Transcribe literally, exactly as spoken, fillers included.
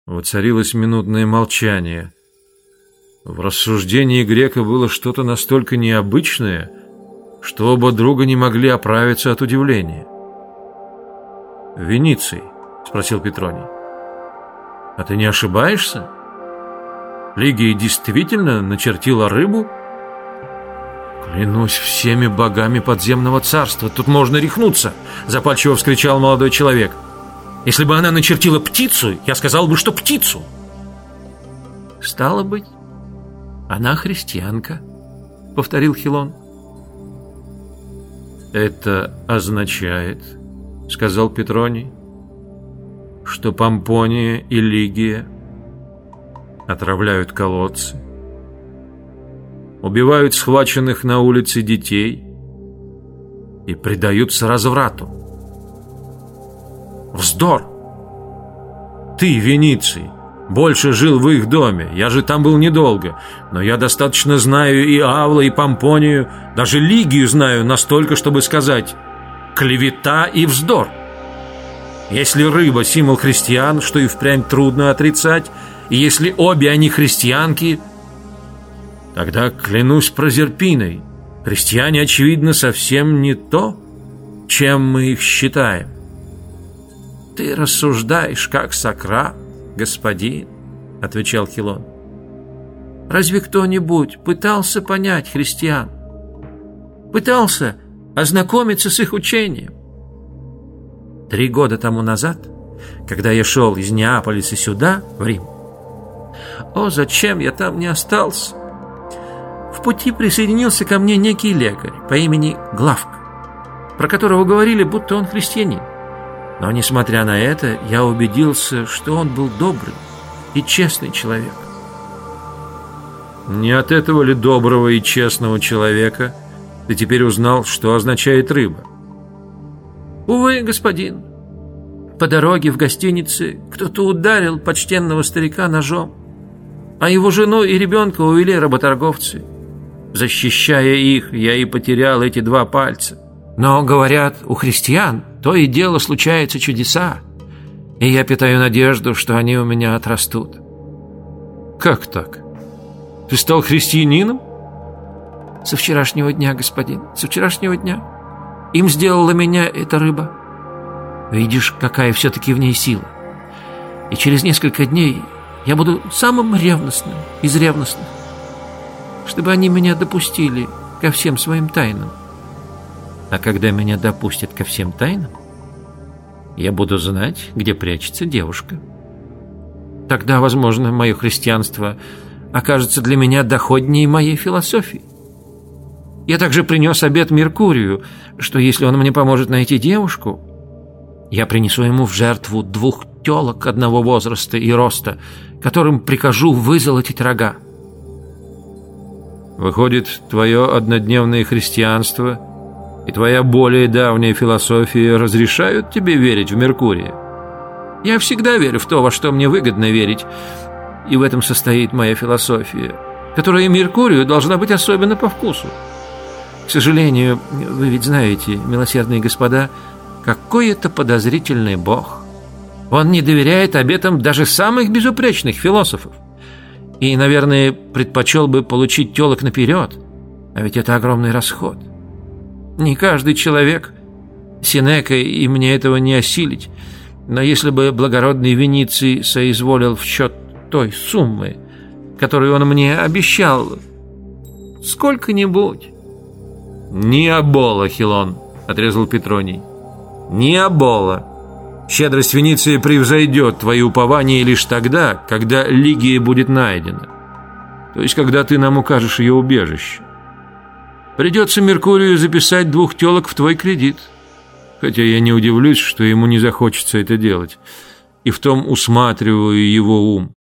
Воцарилось минутное молчание. В рассуждении грека было что-то настолько необычное, что оба друга не могли оправиться от удивления. «Вениций?» — спросил Петроний. «А ты не ошибаешься? Лигия действительно начертила рыбу?» «Клянусь всеми богами подземного царства, тут можно рехнуться!» — запальчиво вскричал молодой человек. «Если бы она начертила птицу, я сказал бы, что птицу!» «Стало быть, она христианка», — повторил Хилон. «Это означает, — сказал Петроний, — что Помпония и Лигия отравляют колодцы, убивают схваченных на улице детей и предаются разврату. Вздор! Ты, Вениций, больше жил в их доме, я же там был недолго, но я достаточно знаю и Авла, и Помпонию, даже Лигию знаю настолько, чтобы сказать: клевета и вздор. Если рыба — символ христиан, что и впрямь трудно отрицать, и если обе они христианки, тогда, клянусь Прозерпиной, христиане, очевидно, совсем не то, чем мы их считаем. «Ты рассуждаешь, как Сократ, господин», — отвечал Хилон. «Разве кто-нибудь пытался понять христиан? Пытался ознакомиться с их учением? Три года тому назад, когда я шел из Неаполиса сюда, в Рим, о, зачем я там не остался? В пути присоединился ко мне некий лекарь по имени Главк, про которого говорили, будто он христианин. Но, несмотря на это, я убедился, что он был добрый и честный человек». «Не от этого ли доброго и честного человека ты теперь узнал, что означает рыба?» «Увы, господин, по дороге в гостинице кто-то ударил почтенного старика ножом, а его жену и ребенка увели работорговцы. Защищая их, я и потерял эти два пальца. Но, говорят, у христиан то и дело случаются чудеса, и я питаю надежду, что они у меня отрастут». «Как так? Ты стал христианином?» «Со вчерашнего дня, господин, со вчерашнего дня. Им сделала меня эта рыба. Видишь, какая все-таки в ней сила. И через несколько дней я буду самым ревностным из ревностных, чтобы они меня допустили ко всем своим тайнам. А когда меня допустят ко всем тайнам, я буду знать, где прячется девушка. Тогда, возможно, мое христианство окажется для меня доходнее моей философии. Я также принес обет Меркурию, что если он мне поможет найти девушку, я принесу ему в жертву двух телок одного возраста и роста, которым прикажу вызолотить рога». «Выходит, твое однодневное христианство и твоя более давняя философия разрешают тебе верить в Меркурия?» «Я всегда верю в то, во что мне выгодно верить, и в этом состоит моя философия, которая Меркурию должна быть особенно по вкусу. К сожалению, вы ведь знаете, милосердные господа, какой это подозрительный бог. Он не доверяет обетам даже самых безупречных философов. И, наверное, предпочел бы получить телок наперед, а ведь это огромный расход. Не каждый человек, Сенека, и мне этого не осилить, но если бы благородный Вениций соизволил в счет той суммы, которую он мне обещал, сколько-нибудь». «Ни обола, Хилон», — отрезал Петроний. «Ни обола. Щедрость Венеции превзойдет твои упования лишь тогда, когда Лигия будет найдена, то есть когда ты нам укажешь ее убежище. Придется Меркурию записать двух телок в твой кредит, хотя я не удивлюсь, что ему не захочется это делать, и в том усматриваю его ум.